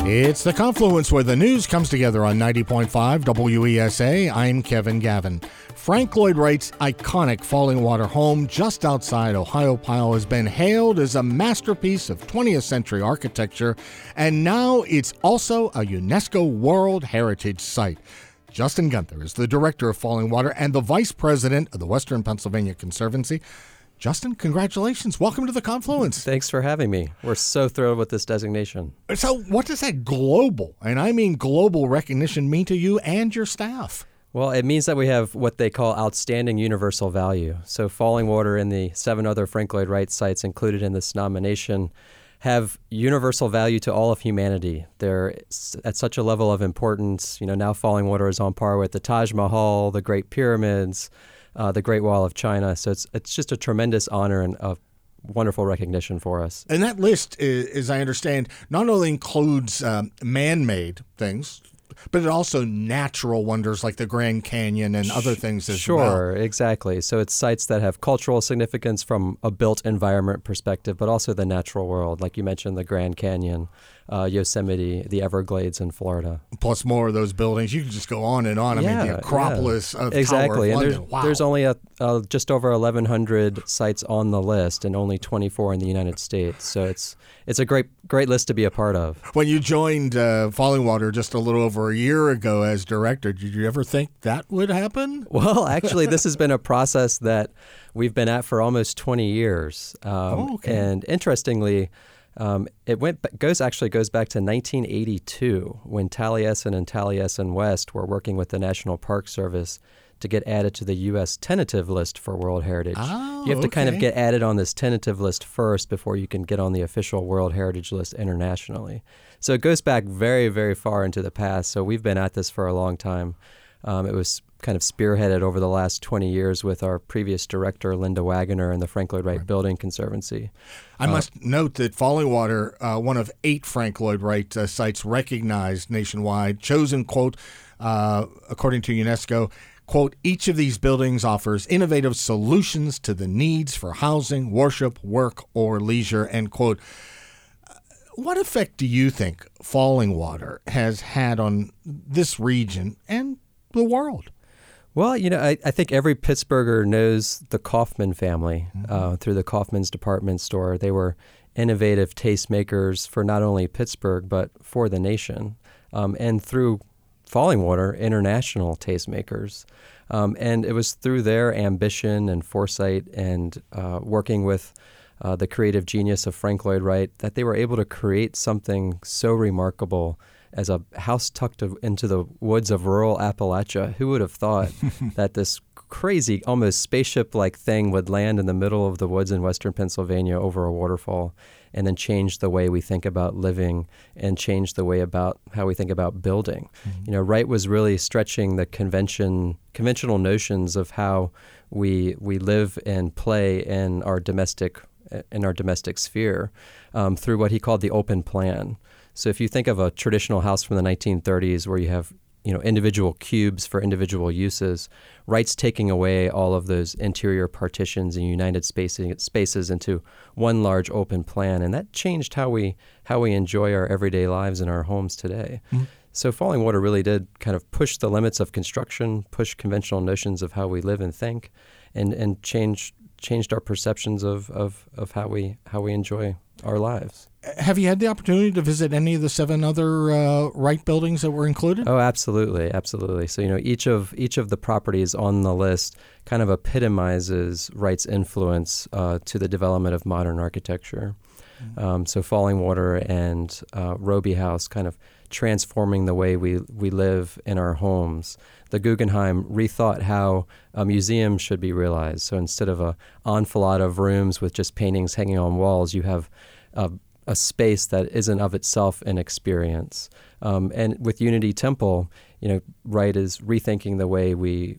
It's The Confluence, where the news comes together on 90.5 WESA. I'm Kevin Gavin. Frank Lloyd Wright's iconic Fallingwater home just outside Ohiopyle has been hailed as a masterpiece of 20th century architecture, and now it's also a UNESCO World Heritage Site. Justin Gunther is the director of Fallingwater and the vice president of the Western Pennsylvania Conservancy. Justin, congratulations. Welcome to The Confluence. Thanks for having me. We're so thrilled with this designation. So what does that global, and I mean global recognition, mean to you and your staff? Well, it means that we have what they call outstanding universal value. So Fallingwater and the 7 other Frank Lloyd Wright sites included in this nomination have universal value to all of humanity. They're at such a level of importance. You know, now Fallingwater is on par with the Taj Mahal, the Great Pyramids, the Great Wall of China. So it's just a tremendous honor and a wonderful recognition for us. And that list, as I understand, not only includes man-made things, but it also natural wonders like the Grand Canyon and other things as well. Sure, exactly. So it's sites that have cultural significance from a built environment perspective, but also the natural world. Like you mentioned, the Grand Canyon, Yosemite, the Everglades in Florida. Plus more of those buildings. You can just go on and on. I mean, the Acropolis of exactly. Tower of And London. there's only just over 1,100 sites on the list and only 24 in the United States. So it's a great list to be a part of. When you joined Fallingwater just a little over a year ago as director, did you ever think that would happen? Well, actually, this has been a process that we've been at for almost 20 years. Okay. And interestingly, it goes back to 1982 when Taliesin and Taliesin West were working with the National Park Service to get added to the U.S. tentative list for World Heritage. You have to kind of get added on this tentative list first before you can get on the official World Heritage list internationally. So it goes back very, very far into the past. So we've been at this for a long time. It was kind of spearheaded over the last 20 years with our previous director, Linda Wagoner, and the Frank Lloyd Wright Building Conservancy. I must note that Fallingwater, one of 8 Frank Lloyd Wright sites recognized nationwide, chosen, quote, according to UNESCO, quote, each of these buildings offers innovative solutions to the needs for housing, worship, work, or leisure, end quote. What effect do you think Fallingwater has had on this region and the world? Well, you know, I think every Pittsburgher knows the Kaufman family through the Kaufman's department store. They were innovative tastemakers for not only Pittsburgh, but for the nation. And through Fallingwater, international tastemakers. And it was through their ambition and foresight and working with the creative genius of Frank Lloyd Wright that they were able to create something so remarkable as a house tucked into the woods of rural Appalachia. Who would have thought that this crazy, almost spaceship-like thing would land in the middle of the woods in western Pennsylvania over a waterfall and then change the way we think about living and change the way about how we think about building. Mm-hmm. You know, Wright was really stretching the conventional notions of how we live and play in our domestic sphere through what he called the open plan. So if you think of a traditional house from the 1930s where you have, you know, individual cubes for individual uses, Wright's taking away all of those interior partitions and united spaces into one large open plan, and that changed how we enjoy our everyday lives in our homes today. Mm-hmm. So Fallingwater really did kind of push the limits of construction, push conventional notions of how we live and think, and changed our perceptions of how we enjoy our lives. Have you had the opportunity to visit any of the 7 other Wright buildings that were included? Oh, absolutely. So, you know, each of the properties on the list kind of epitomizes Wright's influence to the development of modern architecture. Mm-hmm. So Fallingwater and Roby House kind of transforming the way we live in our homes. The Guggenheim rethought how a museum should be realized. So instead of a enfilade of rooms with just paintings hanging on walls, you have a space that isn't of itself an experience. And with Unity Temple, you know, Wright is rethinking the way we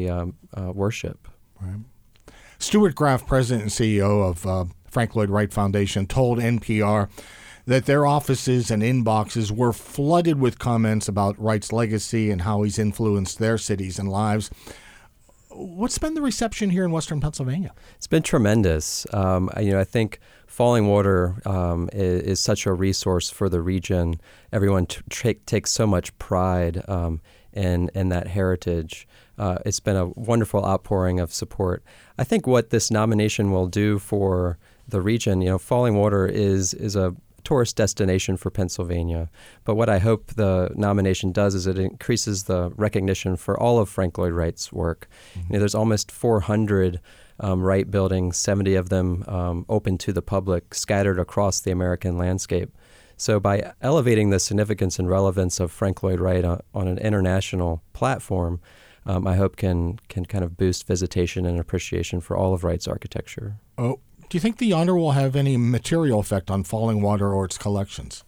worship. Right. Stuart Graff, president and CEO of Frank Lloyd Wright Foundation, told NPR that their offices and inboxes were flooded with comments about Wright's legacy and how he's influenced their cities and lives. What's been the reception here in Western Pennsylvania? It's been tremendous. I think falling water is such a resource for the region. Everyone takes so much pride in that heritage. It's been a wonderful outpouring of support. I think what this nomination will do for the region, Falling Water is a tourist destination for Pennsylvania. But what I hope the nomination does is it increases the recognition for all of Frank Lloyd Wright's work. Mm-hmm. There's almost 400 Wright buildings, 70 of them open to the public, scattered across the American landscape. So by elevating the significance and relevance of Frank Lloyd Wright on an international platform, I hope can kind of boost visitation and appreciation for all of Wright's architecture. Oh, do you think the honor will have any material effect on Falling Water or its collections?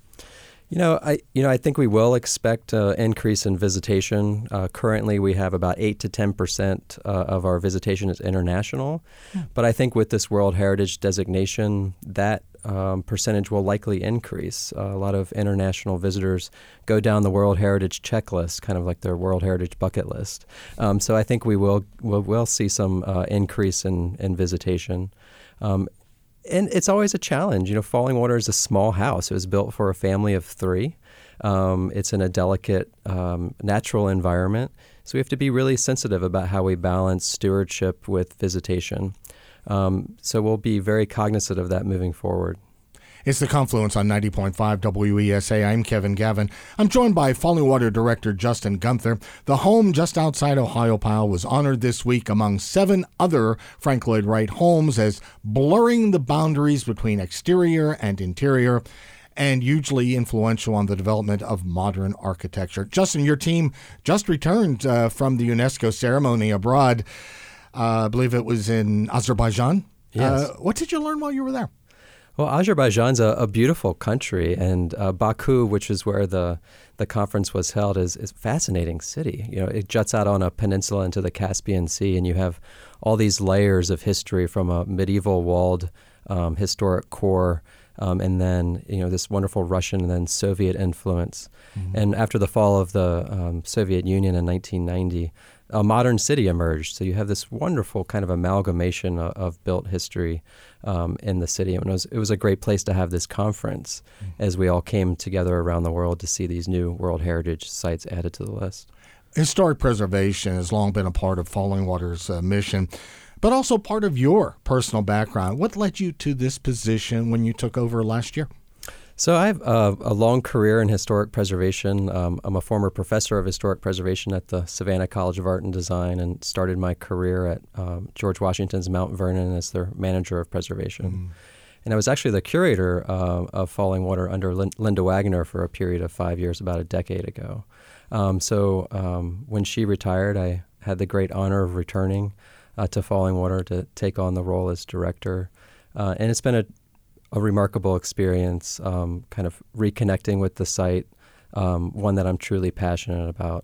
I think we will expect an increase in visitation. Currently, we have about 8 to 10% of our visitation is international. But I think with this World Heritage designation, that percentage will likely increase. A lot of international visitors go down the World Heritage checklist, kind of like their World Heritage bucket list. So I think we'll see some increase in visitation. And it's always a challenge. Falling Water is a small house. It was built for a family of 3. It's in a delicate natural environment. So we have to be really sensitive about how we balance stewardship with visitation. So we'll be very cognizant of that moving forward. It's The Confluence on 90.5 WESA. I'm Kevin Gavin. I'm joined by Falling Water Director Justin Gunther. The home just outside Ohiopyle was honored this week among 7 other Frank Lloyd Wright homes as blurring the boundaries between exterior and interior and hugely influential on the development of modern architecture. Justin, your team just returned from the UNESCO ceremony abroad. I believe it was in Azerbaijan. Yes. What did you learn while you were there? Well, Azerbaijan's a beautiful country, and Baku, which is where the conference was held, is a fascinating city. It juts out on a peninsula into the Caspian Sea, and you have all these layers of history from a medieval walled historic core, and then this wonderful Russian and then Soviet influence. Mm-hmm. And after the fall of the Soviet Union in 1990, a modern city emerged. So you have this wonderful kind of amalgamation of built history in the city. And it was a great place to have this conference as we all came together around the world to see these new World Heritage sites added to the list. Historic preservation has long been a part of Falling Water's mission, but also part of your personal background. What led you to this position when you took over last year? So I have a long career in historic preservation. I'm a former professor of historic preservation at the Savannah College of Art and Design and started my career at George Washington's Mount Vernon as their manager of preservation. Mm. And I was actually the curator of Falling Water under Linda Wagner for a period of 5 years, about a decade ago. So when she retired, I had the great honor of returning to Falling Water to take on the role as director. And it's been a remarkable experience, kind of reconnecting with the site, one that I'm truly passionate about.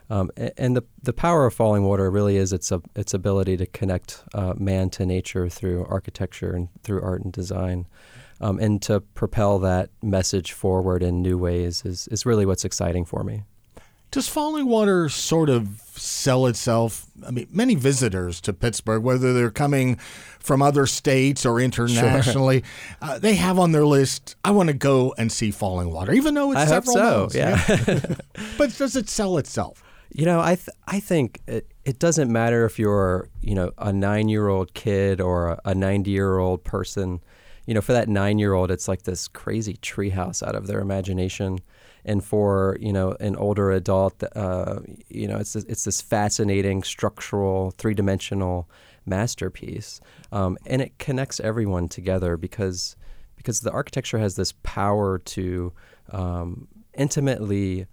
And the power of Falling Water really is its ability to connect man to nature through architecture and through art and design. And to propel that message forward in new ways is really what's exciting for me. Does Falling Water sort of sell itself? I mean, many visitors to Pittsburgh, whether they're coming from other states or internationally, sure. They have on their list, I want to go and see Falling Water, even though it's several miles. Yeah. But does it sell itself? I think it doesn't matter if you're, a 9-year-old kid or a 90-year-old person. For that 9-year-old, it's like this crazy treehouse out of their imagination. And for, an older adult, it's this fascinating structural, 3-dimensional masterpiece. And it connects everyone together because the architecture has this power to intimately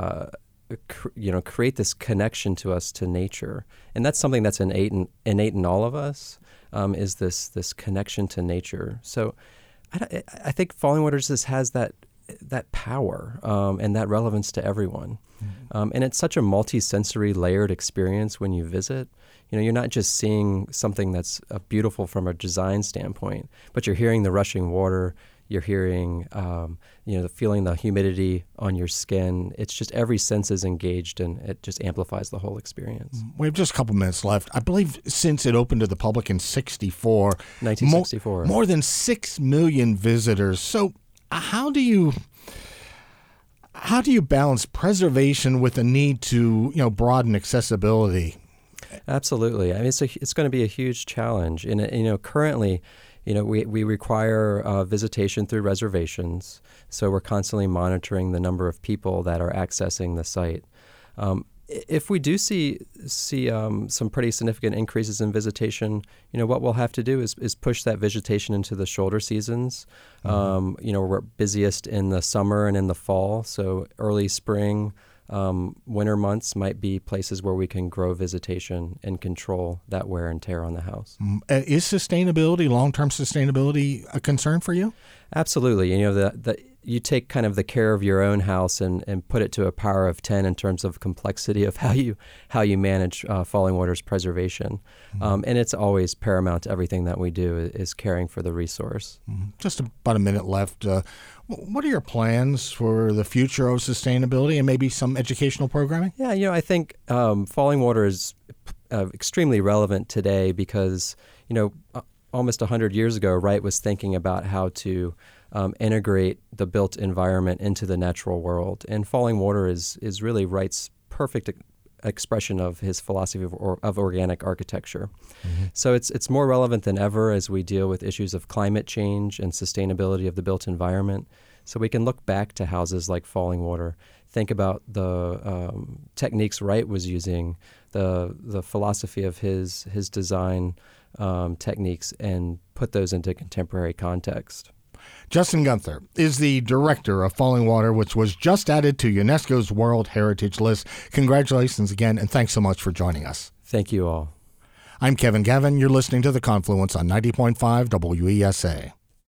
create this connection to us to nature. And that's something that's innate in all of us, is this connection to nature. So I think Falling Water just has that power and that relevance to everyone. Mm-hmm. And it's such a multi-sensory layered experience when you visit. You're not just seeing something that's beautiful from a design standpoint, but you're hearing the rushing water, you're hearing, feeling the humidity on your skin. It's just every sense is engaged, and it just amplifies the whole experience. We have just a couple minutes left. I believe since it opened to the public in 1964, more than 6 million visitors. So how do you balance preservation with the need to broaden accessibility? Absolutely. I mean, it's going to be a huge challenge. And currently, we require visitation through reservations, so we're constantly monitoring the number of people that are accessing the site. If we do see some pretty significant increases in visitation, what we'll have to do is push that visitation into the shoulder seasons. We're busiest in the summer and in the fall, so early spring, winter months might be places where we can grow visitation and control that wear and tear on the house. Is sustainability, long-term sustainability, a concern for you? Absolutely. You take kind of the care of your own house and put it to a power of 10 in terms of complexity of how you manage falling waters preservation. And it's always paramount to everything that we do is caring for the resource. Just about a minute left. What are your plans for the future of sustainability and maybe some educational programming? Yeah, I think falling water is extremely relevant today because, almost 100 years ago, Wright was thinking about how to integrate the built environment into the natural world. And falling water is really Wright's perfect expression of his philosophy of organic architecture. So it's more relevant than ever as we deal with issues of climate change and sustainability of the built environment. So we can look back to houses like falling water, think about the techniques Wright was using, the philosophy of his design techniques, and put those into contemporary context. Justin Gunther is the director of Falling Water, which was just added to UNESCO's World Heritage List. Congratulations again, and thanks so much for joining us. Thank you all. I'm Kevin Gavin. You're listening to The Confluence on 90.5 WESA.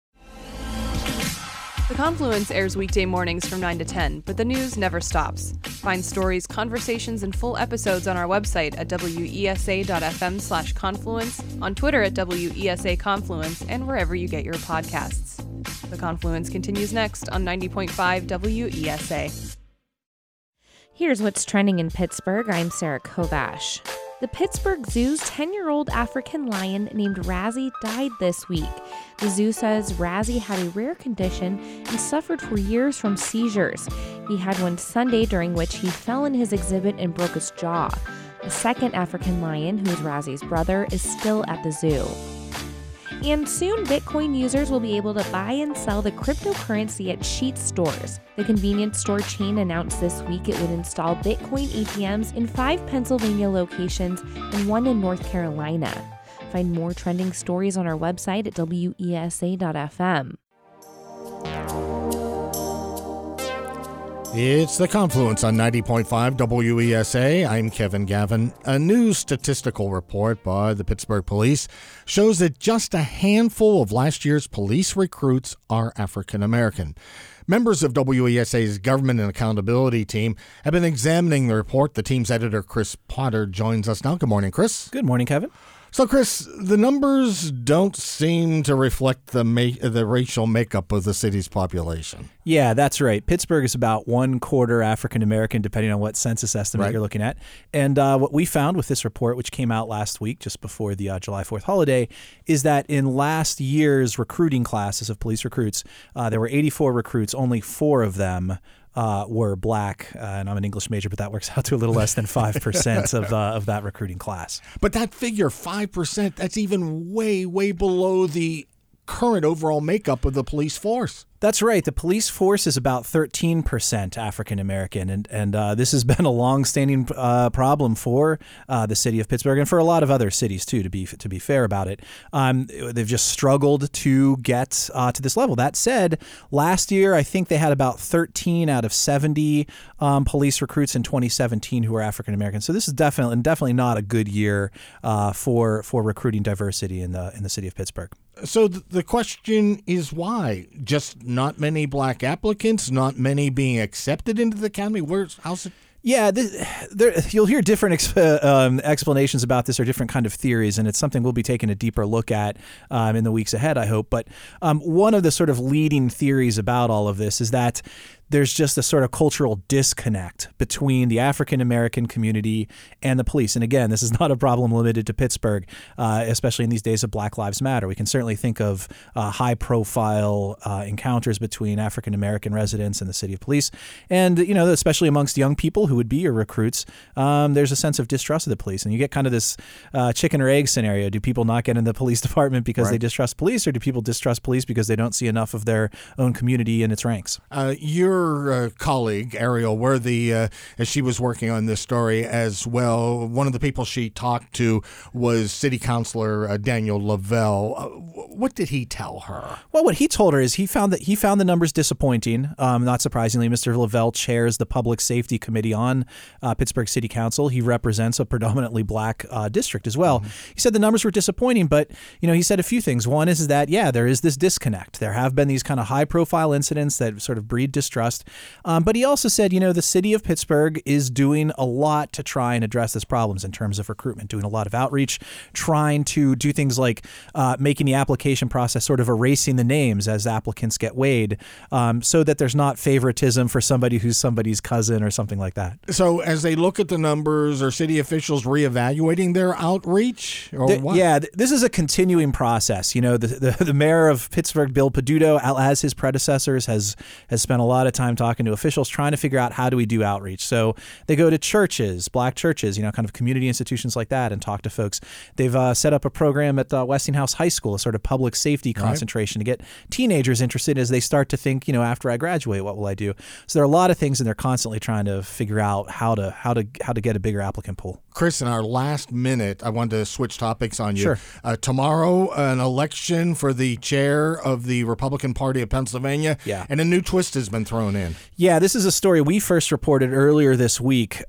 The Confluence airs weekday mornings from 9 to 10, but the news never stops. Find stories, conversations, and full episodes on our website at wesa.fm/confluence, on Twitter at WESA Confluence, and wherever you get your podcasts. The Confluence continues next on 90.5 WESA. Here's what's trending in Pittsburgh. I'm Sarah Kovash. The Pittsburgh Zoo's 10-year-old African lion named Razzie died this week. The zoo says Razzie had a rare condition and suffered for years from seizures. He had one Sunday during which he fell in his exhibit and broke his jaw. A second African lion, who is Razzie's brother, is still at the zoo. And soon, Bitcoin users will be able to buy and sell the cryptocurrency at Sheetz stores. The convenience store chain announced this week it would install Bitcoin ATMs in 5 Pennsylvania locations and 1 in North Carolina. Find more trending stories on our website at wesa.fm. It's The Confluence on 90.5 WESA. I'm Kevin Gavin. A new statistical report by the Pittsburgh Police shows that just a handful of last year's police recruits are African American. Members of WESA's Government and Accountability team have been examining the report. The team's editor, Chris Potter, joins us now. Good morning, Chris. Good morning, Kevin. So, Chris, the numbers don't seem to reflect the racial makeup of the city's population. Yeah, that's right. Pittsburgh is about 1/4 African American, depending on what census estimate you're looking at. And what we found with this report, which came out last week, just before the July 4th holiday, is that in last year's recruiting classes of police recruits, there were 84 recruits. Only 4 of them were black, and I'm an English major, but that works out to a little less than 5% of that recruiting class. But that figure, 5%, that's even way, way below the current overall makeup of the police force. That's right. The police force is about 13% African American, and this has been a long-standing problem for the city of Pittsburgh and for a lot of other cities too. To be fair about it, they've just struggled to get to this level. That said, last year I think they had about 13 out of 70 police recruits in 2017 who were African American. So this is definitely not a good year for recruiting diversity in the city of Pittsburgh. So the question is why? Just not many black applicants, not many being accepted into the academy? How's it? Yeah, you'll hear different explanations about this or different kind of theories, and it's something we'll be taking a deeper look at in the weeks ahead, I hope. But one of the sort of leading theories about all of this is that there's just a sort of cultural disconnect between the African-American community and the police. And again, this is not a problem limited to Pittsburgh, especially in these days of Black Lives Matter. We can certainly think of high-profile encounters between African-American residents and the city of police. And, especially amongst young people who would be your recruits, there's a sense of distrust of the police. And you get kind of this chicken or egg scenario. Do people not get in the police department because they distrust police, or do people distrust police because they don't see enough of their own community in its ranks? Your colleague, Ariel Worthy, as she was working on this story as well, one of the people she talked to was City Councilor Daniel Lavelle. What did he tell her? Well, what he told her is he found the numbers disappointing. Not surprisingly, Mr. Lavelle chairs the Public Safety Committee on Pittsburgh City Council. He represents a predominantly black district as well. Mm-hmm. He said the numbers were disappointing, but he said a few things. One is that, there is this disconnect. There have been these kind of high-profile incidents that sort of breed distrust. But he also said, the city of Pittsburgh is doing a lot to try and address these problems in terms of recruitment, doing a lot of outreach, trying to do things like making the application process sort of erasing the names as applicants get weighed, so that there's not favoritism for somebody who's somebody's cousin or something like that. So as they look at the numbers, are city officials reevaluating their outreach? Or what? Yeah, this is a continuing process. The mayor of Pittsburgh, Bill Peduto, as his predecessors, has spent a lot of time talking to officials trying to figure out how do we do outreach. So they go to churches, black churches, kind of community institutions like that, and talk to folks. They've set up a program at Westinghouse High School, a sort of public safety concentration to get teenagers interested as they start to think, after I graduate, what will I do? So there are a lot of things, and they're constantly trying to figure out how to get a bigger applicant pool. Chris, in our last minute, I wanted to switch topics on you. Sure. Tomorrow, an election for the chair of the Republican Party of Pennsylvania, and a new twist has been thrown in. Yeah, this is a story we first reported earlier this week.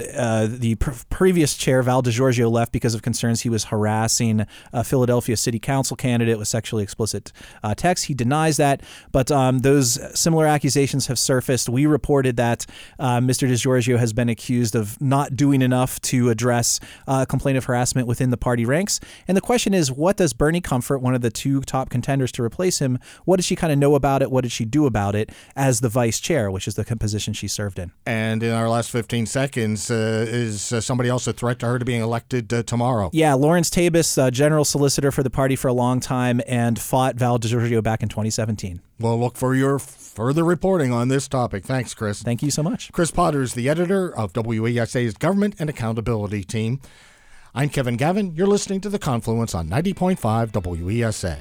The previous chair, Val DeGiorgio, left because of concerns he was harassing a Philadelphia city council candidate with sexually explicit texts. He denies that, but those similar accusations have surfaced. We reported that Mr. DeGiorgio has been accused of not doing enough to address a complaint of harassment within the party ranks. And the question is, what does Bernie Comfort, one of the two top contenders to replace him, what does she kind of know about it? What did she do about it as the vice chair, which is the position she served in? And in our last 15 seconds, is somebody else a threat to her to being elected tomorrow? Yeah, Lawrence Tabus, general solicitor for the party for a long time, and fought Val DeGiorgio back in 2017. We'll look for your further reporting on this topic. Thanks, Chris. Thank you so much. Chris Potter is the editor of WESA's Government and Accountability Team. I'm Kevin Gavin. You're listening to The Confluence on 90.5 WESA.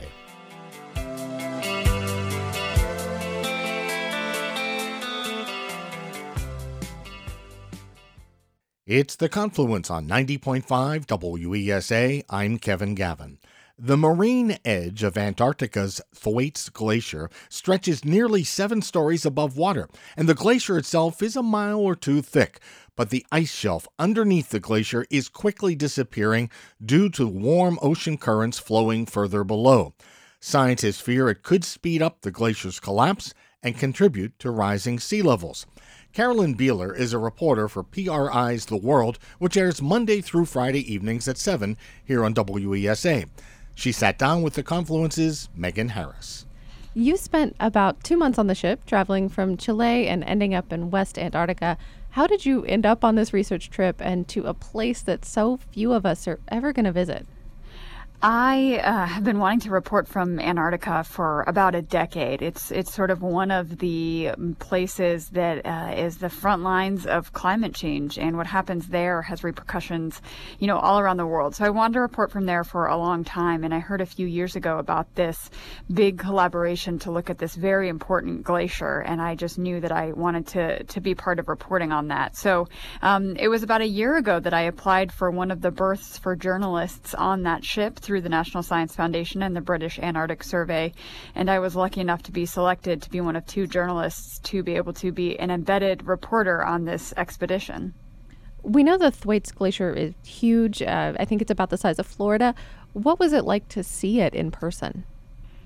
It's The Confluence on 90.5 WESA. I'm Kevin Gavin. The marine edge of Antarctica's Thwaites Glacier stretches nearly 7 stories above water, and the glacier itself is a mile or two thick. But the ice shelf underneath the glacier is quickly disappearing due to warm ocean currents flowing further below. Scientists fear it could speed up the glacier's collapse and contribute to rising sea levels. Carolyn Beeler is a reporter for PRI's The World, which airs Monday through Friday evenings at 7 here on WESA. She sat down with The Confluence's Megan Harris. You spent about 2 months on the ship, traveling from Chile and ending up in West Antarctica. How did you end up on this research trip and to a place that so few of us are ever going to visit? I have been wanting to report from Antarctica for about a decade. It's sort of one of the places that is the front lines of climate change, and what happens there has repercussions, all around the world. So I wanted to report from there for a long time, and I heard a few years ago about this big collaboration to look at this very important glacier, and I just knew that I wanted to be part of reporting on that. So it was about a year ago that I applied for one of the berths for journalists on that ship through the National Science Foundation and the British Antarctic Survey, and I was lucky enough to be selected to be one of 2 journalists to be able to be an embedded reporter on this expedition. We know the Thwaites Glacier is huge. I think it's about the size of Florida. What was it like to see it in person?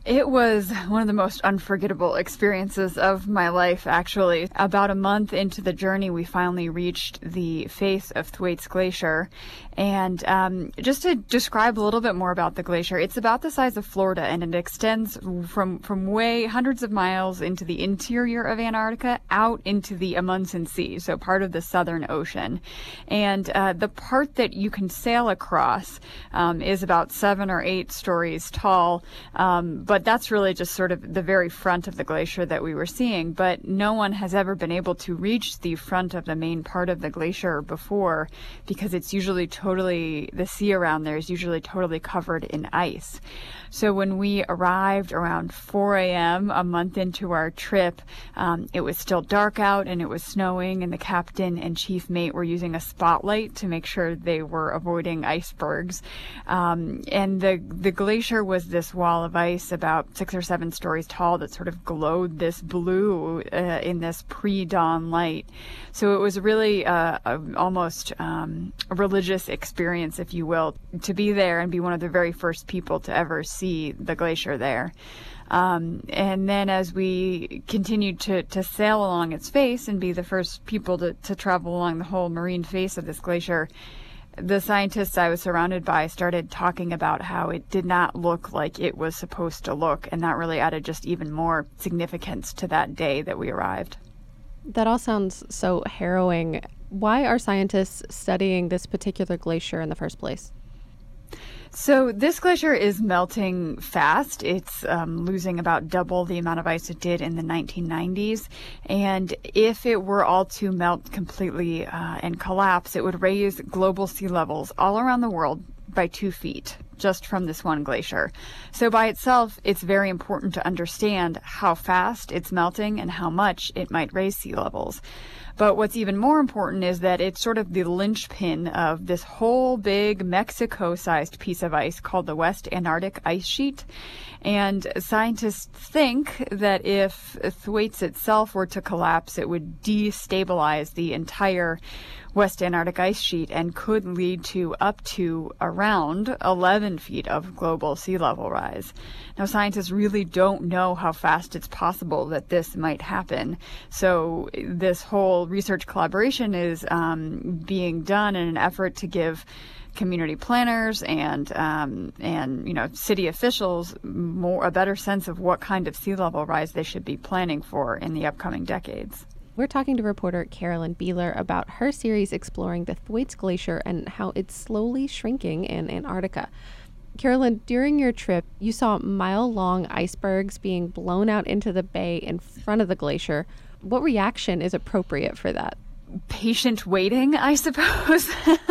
It was one of the most unforgettable experiences of my life, actually. About a month into the journey, we finally reached the face of Thwaites Glacier. And just to describe a little bit more about the glacier, it's about the size of Florida, and it extends from way hundreds of miles into the interior of Antarctica out into the Amundsen Sea, so part of the Southern Ocean. And the part that you can sail across is about 7 or 8 stories tall, but that's really just sort of the very front of the glacier that we were seeing. But no one has ever been able to reach the front of the main part of the glacier before, because it's usually the sea around there is usually totally covered in ice. So when we arrived around 4 a.m. a month into our trip, it was still dark out and it was snowing, and the captain and chief mate were using a spotlight to make sure they were avoiding icebergs. And the glacier was this wall of ice about 6 or 7 stories tall that sort of glowed this blue in this pre-dawn light. So it was really almost a religious experience, if you will, to be there and be one of the very first people to ever see the glacier there. And then as we continued to sail along its face and be the first people to travel along the whole marine face of this glacier, the scientists I was surrounded by started talking about how it did not look like it was supposed to look, and that really added just even more significance to that day that we arrived. That all sounds so harrowing. Why are scientists studying this particular glacier in the first place? So this glacier is melting fast. It's losing about double the amount of ice it did in the 1990s. And if it were all to melt completely and collapse, it would raise global sea levels all around the world by 2 feet just from this one glacier. So by itself, it's very important to understand how fast it's melting and how much it might raise sea levels. But what's even more important is that it's sort of the linchpin of this whole big Mexico-sized piece of ice called the West Antarctic Ice Sheet. And scientists think that if Thwaites itself were to collapse, it would destabilize the entire West Antarctic ice sheet and could lead to up to around 11 feet of global sea level rise. Now, scientists really don't know how fast it's possible that this might happen. So this whole research collaboration is being done in an effort to give community planners and city officials a better sense of what kind of sea level rise they should be planning for in the upcoming decades. We're talking to reporter Carolyn Beeler about her series exploring the Thwaites Glacier and how it's slowly shrinking in Antarctica. Carolyn, during your trip, you saw mile-long icebergs being blown out into the bay in front of the glacier. What reaction is appropriate for that? Patient waiting, I suppose.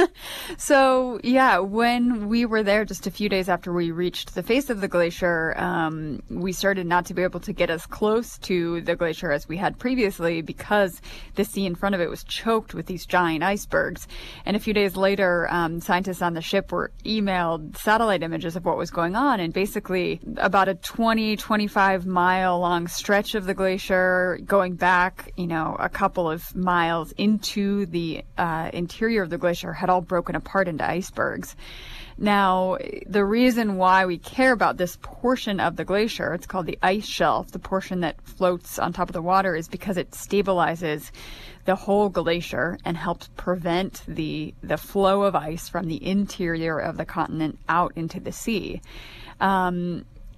So, yeah, when we were there just a few days after we reached the face of the glacier, we started not to be able to get as close to the glacier as we had previously because the sea in front of it was choked with these giant icebergs. And a few days later, scientists on the ship were emailed satellite images of what was going on. And basically, about a 25 mile long stretch of the glacier going back, a couple of miles into the interior of the glacier had all broken apart into icebergs. Now, the reason why we care about this portion of the glacier, it's called the ice shelf, the portion that floats on top of the water, is because it stabilizes the whole glacier and helps prevent the flow of ice from the interior of the continent out into the sea. So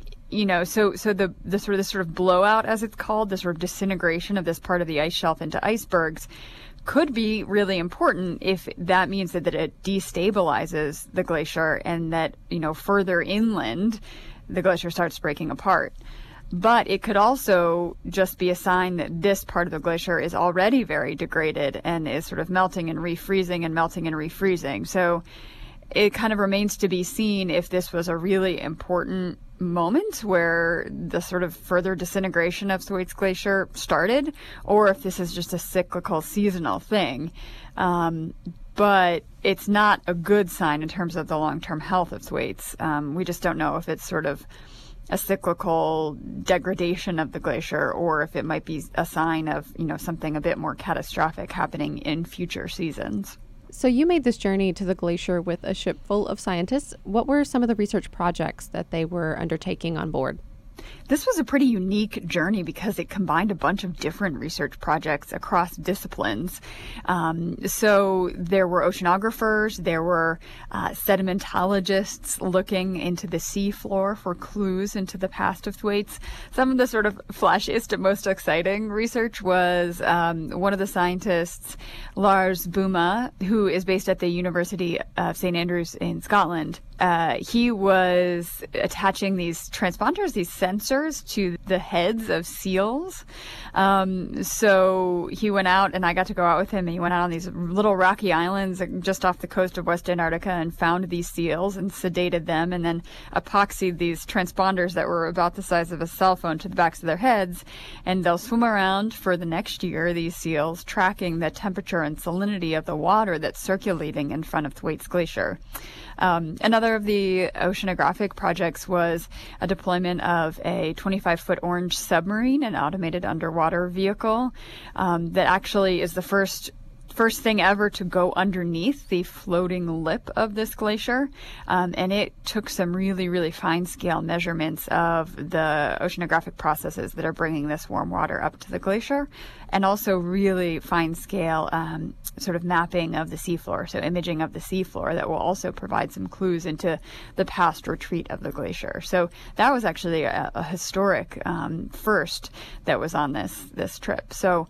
the sort of blowout, as it's called, the sort of disintegration of this part of the ice shelf into icebergs could be really important if that means that it destabilizes the glacier and that, further inland, the glacier starts breaking apart. But it could also just be a sign that this part of the glacier is already very degraded and is sort of melting and refreezing and melting and refreezing. So it kind of remains to be seen if this was a really important moment where the sort of further disintegration of Thwaites Glacier started, or if this is just a cyclical seasonal thing. But it's not a good sign in terms of the long-term health of Thwaites. We just don't know if it's sort of a cyclical degradation of the glacier or if it might be a sign of, something a bit more catastrophic happening in future seasons. So you made this journey to the glacier with a ship full of scientists. What were some of the research projects that they were undertaking on board? This was a pretty unique journey because it combined a bunch of different research projects across disciplines. So there were oceanographers, there were sedimentologists looking into the seafloor for clues into the past of Thwaites. Some of the sort of flashiest and most exciting research was one of the scientists, Lars Buma, who is based at the University of St. Andrews in Scotland. He was attaching these transponders, these sensors, to the heads of seals. So he went out, and I got to go out with him, and he went out on these little rocky islands just off the coast of West Antarctica and found these seals and sedated them, and then epoxied these transponders that were about the size of a cell phone to the backs of their heads. And they'll swim around for the next year, these seals, tracking the temperature and salinity of the water that's circulating in front of Thwaites Glacier. Another of the oceanographic projects was a deployment of a 25-foot orange submarine, an automated underwater vehicle that actually is the first thing ever to go underneath the floating lip of this glacier. And it took some really, really fine scale measurements of the oceanographic processes that are bringing this warm water up to the glacier, and also really fine scale sort of mapping of the seafloor, so imaging of the seafloor that will also provide some clues into the past retreat of the glacier. So that was actually a historic first that was on this trip. So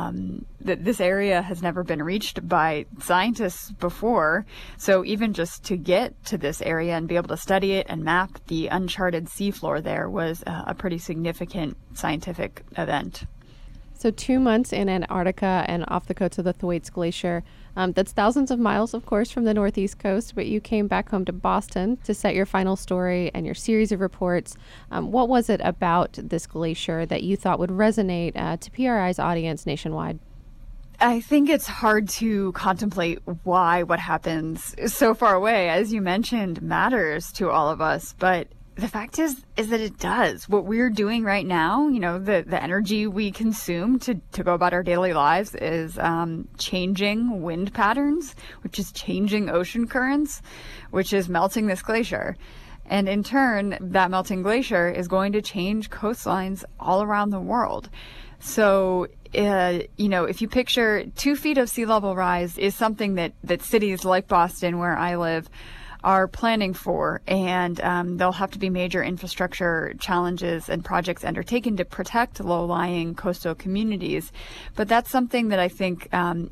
this area has never been reached by scientists before. So even just to get to this area and be able to study it and map the uncharted seafloor there was a pretty significant scientific event. So 2 months in Antarctica and off the coast of the Thwaites Glacier. That's thousands of miles, of course, from the Northeast coast, but you came back home to Boston to set your final story and your series of reports. What was it about this glacier that you thought would resonate to PRI's audience nationwide? I think it's hard to contemplate why what happens so far away, as you mentioned, matters to all of us, but the fact is that it does. What we're doing right now, the energy we consume to go about our daily lives is changing wind patterns, which is changing ocean currents, which is melting this glacier. And in turn, that melting glacier is going to change coastlines all around the world. So, if you picture 2 feet of sea level rise is something that cities like Boston, where I live, are planning for, and there'll have to be major infrastructure challenges and projects undertaken to protect low-lying coastal communities. But that's something that I think,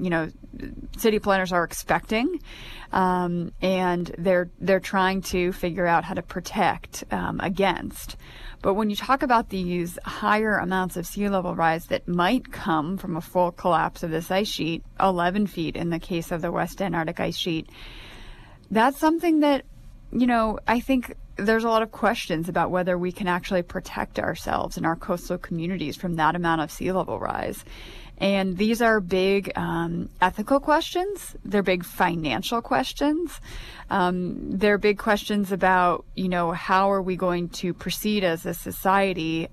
city planners are expecting, and they're trying to figure out how to protect against. But when you talk about these higher amounts of sea level rise that might come from a full collapse of this ice sheet, 11 feet in the case of the West Antarctic ice sheet, that's something that, I think there's a lot of questions about whether we can actually protect ourselves and our coastal communities from that amount of sea level rise. And these are big ethical questions. They're big financial questions. They're big questions about, how are we going to proceed as a society?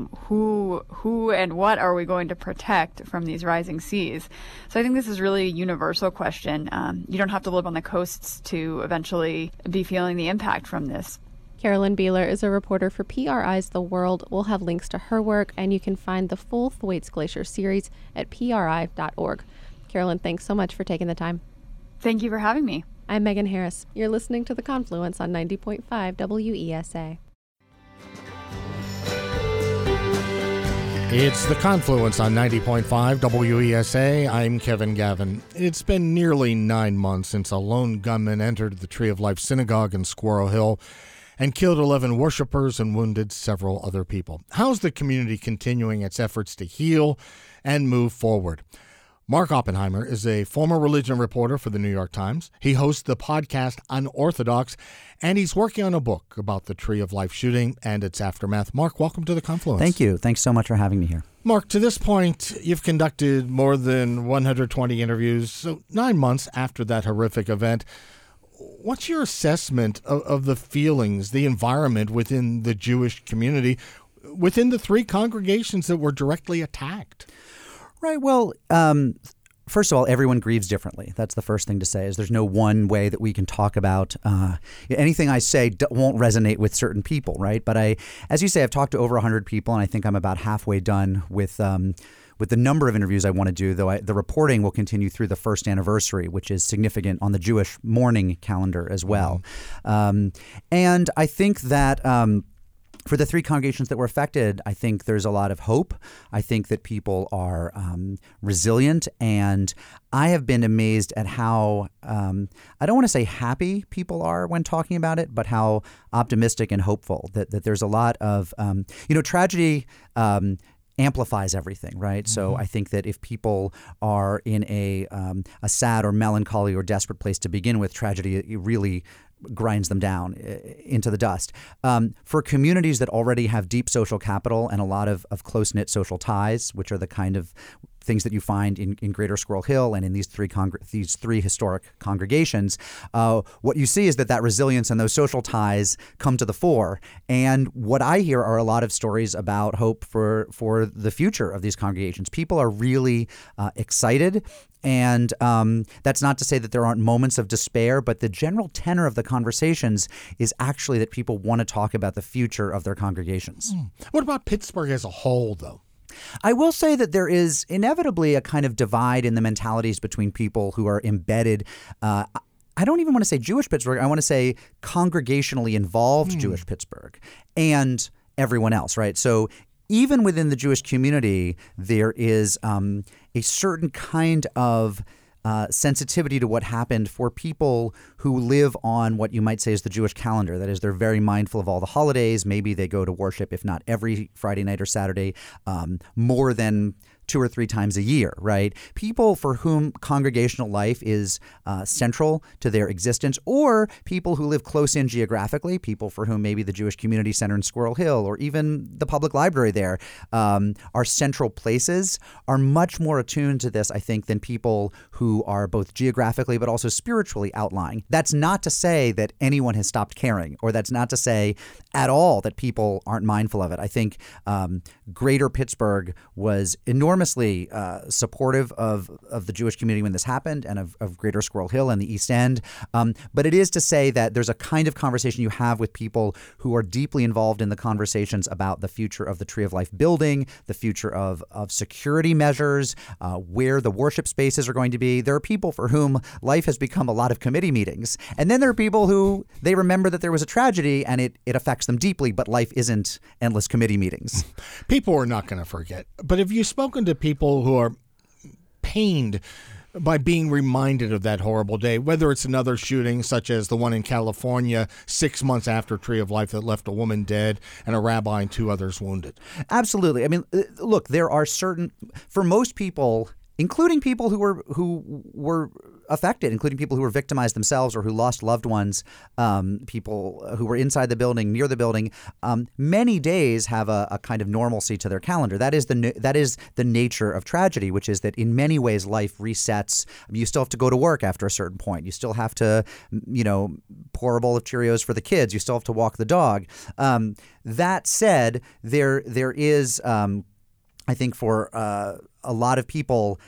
Who and what are we going to protect from these rising seas? So I think this is really a universal question. You don't have to live on the coasts to eventually be feeling the impact from this. Carolyn Beeler is a reporter for PRI's The World. We'll have links to her work, and you can find the full Thwaites Glacier series at PRI.org. Carolyn, thanks so much for taking the time. Thank you for having me. I'm Megan Harris. You're listening to The Confluence on 90.5 WESA. It's The Confluence on 90.5 WESA. I'm Kevin Gavin. It's been nearly 9 months since a lone gunman entered the Tree of Life Synagogue in Squirrel Hill and killed 11 worshipers and wounded several other people. How's the community continuing its efforts to heal and move forward? Mark Oppenheimer is a former religion reporter for the New York Times. He hosts the podcast Unorthodox, and he's working on a book about the Tree of Life shooting and its aftermath. Mark, welcome to The Confluence. Thank you. Thanks so much for having me here. Mark, to this point, you've conducted more than 120 interviews. So 9 months after that horrific event, what's your assessment of the feelings, the environment within the Jewish community, within the 3 congregations that were directly attacked? Right. Well, First of all, everyone grieves differently. That's the first thing to say, is there's no one way that we can talk about anything I say won't resonate with certain people, right? But as you say, I've talked to over 100 people, and I think I'm about halfway done with the number of interviews I want to do, though the reporting will continue through the first anniversary, which is significant on the Jewish mourning calendar as well. And I think that for the three congregations that were affected, I think there's a lot of hope. I think that people are resilient, and I have been amazed at how, I don't want to say happy people are when talking about it, but how optimistic and hopeful that there's a lot of, tragedy amplifies everything, right? So I think that if people are in a sad or melancholy or desperate place to begin with, tragedy it really grinds them down into the dust. For communities that already have deep social capital and a lot of close-knit social ties, which are the kind of things that you find in Greater Squirrel Hill and in these three historic congregations, what you see is that resilience and those social ties come to the fore. And what I hear are a lot of stories about hope for the future of these congregations. People are really excited. And that's not to say that there aren't moments of despair, but the general tenor of the conversations is actually that people want to talk about the future of their congregations. What about Pittsburgh as a whole, though? I will say that there is inevitably a kind of divide in the mentalities between people who are embedded. I don't even want to say Jewish Pittsburgh. I want to say congregationally involved Jewish Pittsburgh and everyone else, right? So even within the Jewish community, there is a certain kind of sensitivity to what happened for people who live on what you might say is the Jewish calendar. That is, they're very mindful of all the holidays. Maybe they go to worship, if not every Friday night or Saturday, more than 2 or 3 times a year, right? People for whom congregational life is central to their existence, or people who live close in geographically, people for whom maybe the Jewish Community Center in Squirrel Hill or even the public library there are central places, are much more attuned to this, I think, than people who are both geographically but also spiritually outlying. That's not to say that anyone has stopped caring, or that's not to say at all that people aren't mindful of it. I think Greater Pittsburgh was enormously supportive of the Jewish community when this happened, and of Greater Squirrel Hill and the East End. But it is to say that there's a kind of conversation you have with people who are deeply involved in the conversations about the future of the Tree of Life building, the future of security measures, where the worship spaces are going to be. There are people for whom life has become a lot of committee meetings. And then there are people who they remember that there was a tragedy and it affects them deeply, but life isn't endless committee meetings. People are not going to forget. But have you spoken to people who are pained by being reminded of that horrible day, whether it's another shooting such as the one in California 6 months after Tree of Life that left a woman dead and a rabbi and 2 others wounded? Absolutely. I mean, look, there are certain, for most people, including people who were affected, including people who were victimized themselves or who lost loved ones, people who were inside the building, near the building, many days have a kind of normalcy to their calendar. That is the nature of tragedy, which is that in many ways life resets. I mean, you still have to go to work after a certain point. You still have to, pour a bowl of Cheerios for the kids. You still have to walk the dog. That said, there is, I think for a lot of people,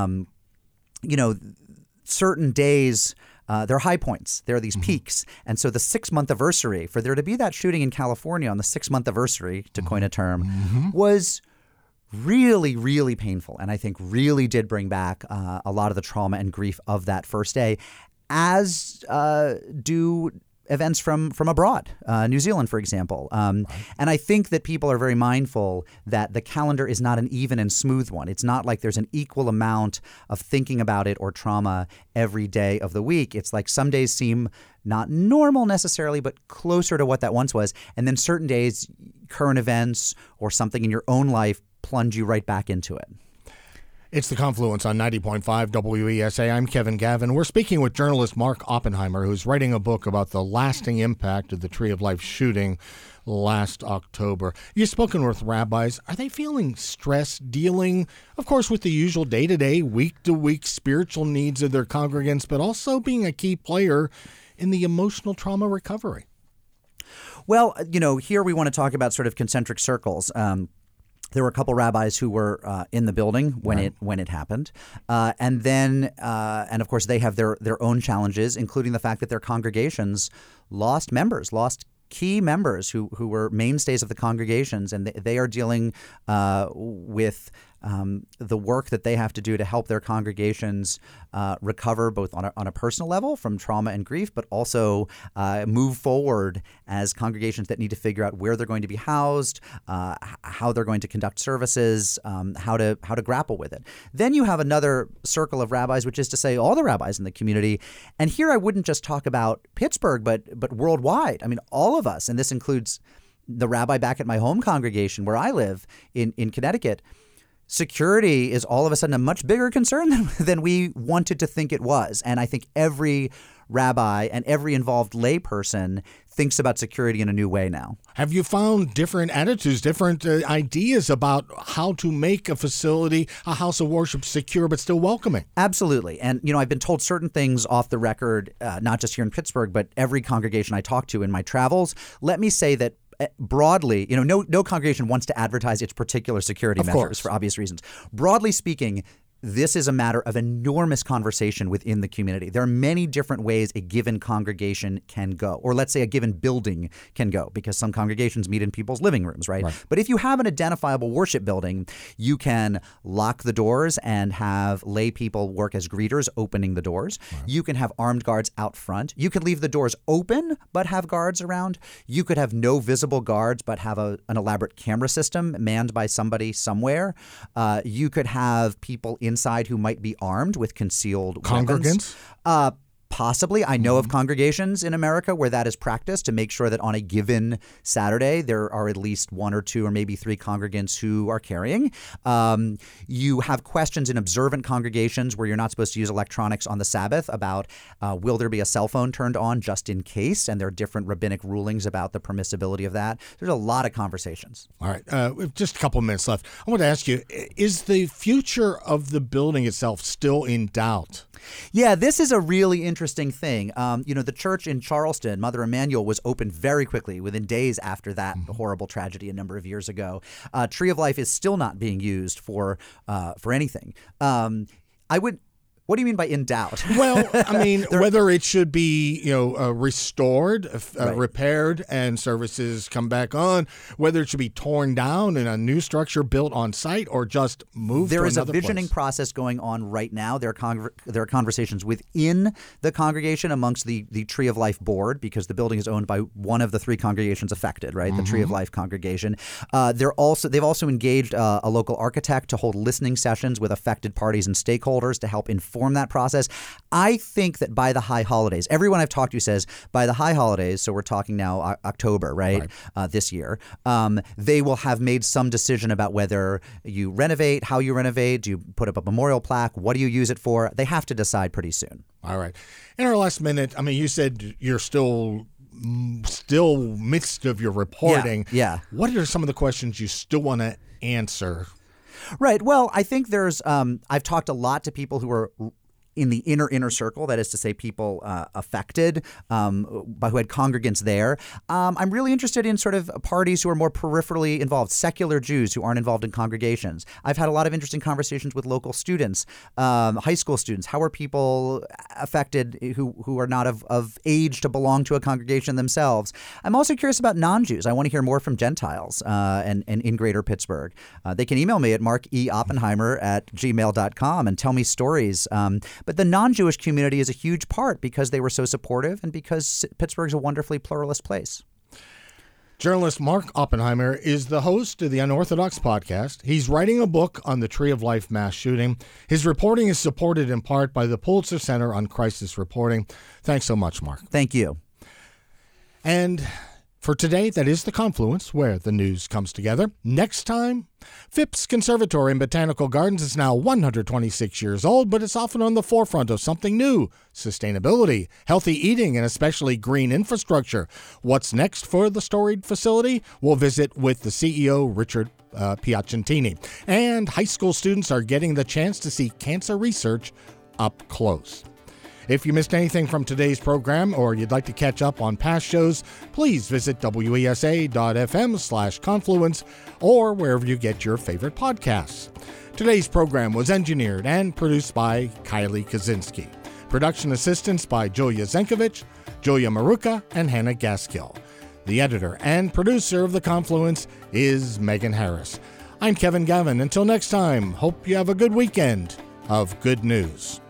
certain days, there are high points. There are these peaks. And so the 6-month anniversary, for there to be that shooting in California on the 6-month anniversary, to coin a term, was really, really painful. And I think really did bring back a lot of the trauma and grief of that first day, as do events from abroad, New Zealand, for example. And I think that people are very mindful that the calendar is not an even and smooth one. It's not like there's an equal amount of thinking about it or trauma every day of the week. It's like some days seem not normal necessarily, but closer to what that once was. And then certain days, current events or something in your own life plunge you right back into it. It's The Confluence on 90.5 WESA. I'm Kevin Gavin. We're speaking with journalist Mark Oppenheimer, who's writing a book about the lasting impact of the Tree of Life shooting last October. You've spoken with rabbis. Are they feeling stress dealing, of course, with the usual day-to-day, week-to-week spiritual needs of their congregants, but also being a key player in the emotional trauma recovery? Well, here we want to talk about sort of concentric circles. There were a couple rabbis who were in the building when it happened, and of course they have their own challenges, including the fact that their congregations lost key members who were mainstays of the congregations, and they are dealing with the work that they have to do to help their congregations recover both on a personal level from trauma and grief, but also move forward as congregations that need to figure out where they're going to be housed, how they're going to conduct services, how to grapple with it. Then you have another circle of rabbis, which is to say all the rabbis in the community. And here I wouldn't just talk about Pittsburgh, but worldwide. I mean, all of us, and this includes the rabbi back at my home congregation where I live in Connecticut. Security is all of a sudden a much bigger concern than we wanted to think it was. And I think every rabbi and every involved layperson thinks about security in a new way now. Have you found different attitudes, different ideas about how to make a facility, a house of worship, secure but still welcoming? Absolutely. And, I've been told certain things off the record, not just here in Pittsburgh, but every congregation I talk to in my travels. Let me say that broadly, no congregation wants to advertise its particular security measures for obvious reasons. Broadly speaking, this is a matter of enormous conversation within the community. There are many different ways a given congregation can go, or let's say a given building can go, because some congregations meet in people's living rooms, right? But if you have an identifiable worship building, you can lock the doors and have lay people work as greeters, opening the doors. You can have armed guards out front. You could leave the doors open, but have guards around. You could have no visible guards, but have an elaborate camera system manned by somebody somewhere. You could have people inside who might be armed with concealed congregants? Weapons. Possibly. I know of congregations in America where that is practiced to make sure that on a given Saturday there are at least one or two or maybe three congregants who are carrying. You have questions in observant congregations where you're not supposed to use electronics on the Sabbath about will there be a cell phone turned on just in case, and there are different rabbinic rulings about the permissibility of that. There's a lot of conversations. All right. We have just a couple of minutes left. I want to ask you, is the future of the building itself still in doubt? Yeah, this is a really interesting thing. The church in Charleston, Mother Emanuel, was opened very quickly, within days after that horrible tragedy a number of years ago. Tree of Life is still not being used for anything. What do you mean by in doubt? Well, I mean, whether it should be, restored, repaired, and services come back on, whether it should be torn down and a new structure built on site, or just moved to another place. There is a visioning process going on right now. There are conversations within the congregation amongst the Tree of Life board, because the building is owned by one of the three congregations affected, right? The Tree of Life congregation. They've also engaged a local architect to hold listening sessions with affected parties and stakeholders to help inform that process. I think that by the high holidays, everyone I've talked to says by the high holidays, so we're talking now October, right? This year, they will have made some decision about whether you renovate, how you renovate, do you put up a memorial plaque, what do you use it for? They have to decide pretty soon. All right. In our last minute, I mean, you said you're still midst of your reporting. Yeah. What are some of the questions you still want to answer? Right. Well, I think there's I've talked a lot to people who are in the inner circle, that is to say people affected, who had congregants there. I'm really interested in sort of parties who are more peripherally involved, secular Jews who aren't involved in congregations. I've had a lot of interesting conversations with local students, high school students. How are people affected who are not of age to belong to a congregation themselves? I'm also curious about non-Jews. I want to hear more from Gentiles and in Greater Pittsburgh. They can email me at markeoppenheimer@gmail.com and tell me stories. But the non-Jewish community is a huge part because they were so supportive and because Pittsburgh's a wonderfully pluralist place. Journalist Mark Oppenheimer is the host of the Unorthodox podcast. He's writing a book on the Tree of Life mass shooting. His reporting is supported in part by the Pulitzer Center on Crisis Reporting. Thanks so much, Mark. Thank you. And for today, that is The Confluence, where the news comes together. Next time, Phipps Conservatory and Botanical Gardens is now 126 years old, but it's often on the forefront of something new: sustainability, healthy eating, and especially green infrastructure. What's next for the storied facility? We'll visit with the CEO, Richard Piacentini. And high school students are getting the chance to see cancer research up close. If you missed anything from today's program or you'd like to catch up on past shows, please visit wesa.fm/confluence or wherever you get your favorite podcasts. Today's program was engineered and produced by Kylie Kaczynski. Production assistance by Julia Zenkovich, Julia Maruka, and Hannah Gaskill. The editor and producer of The Confluence is Megan Harris. I'm Kevin Gavin. Until next time, hope you have a good weekend of good news.